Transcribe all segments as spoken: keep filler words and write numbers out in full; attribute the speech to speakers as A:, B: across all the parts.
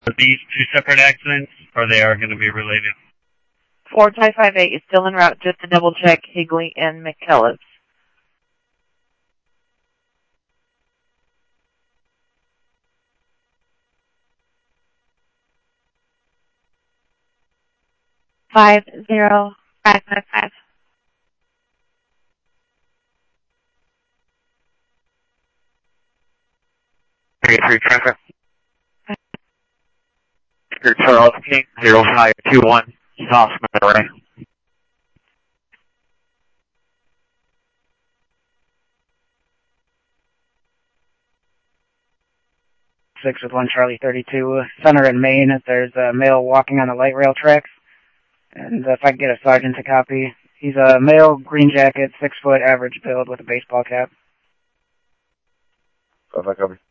A: Are these two separate accidents, or they are going to be related?
B: four five five eight is still en route just to double check Higley and McKellips. Five zero five five five.
A: thirty-three traffic. Charles King, zero five two one, South Monterey.
C: Six with one Charlie thirty-two, center in Maine. There's a male walking on the light rail tracks. And if I can get a sergeant to copy, he's a male, green jacket, six foot, average build with a baseball cap.
A: If I copy.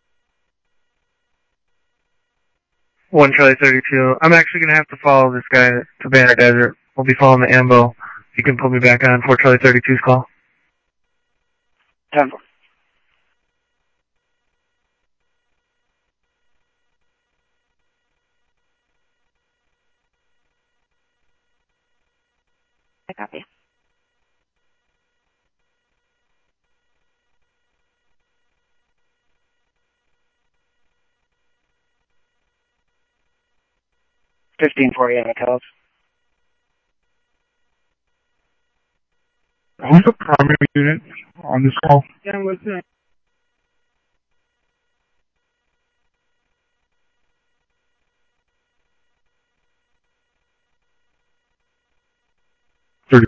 D: One Charlie thirty-two. I'm actually going to have to follow this guy to Banner Desert. We'll be following the Ambo. You can put me back on for Charlie thirty-two's call.
C: Temple.
B: I copy.
C: fifteen forty-eight McKellips.
E: Who's the primary unit on this call?
C: Yeah, what's that?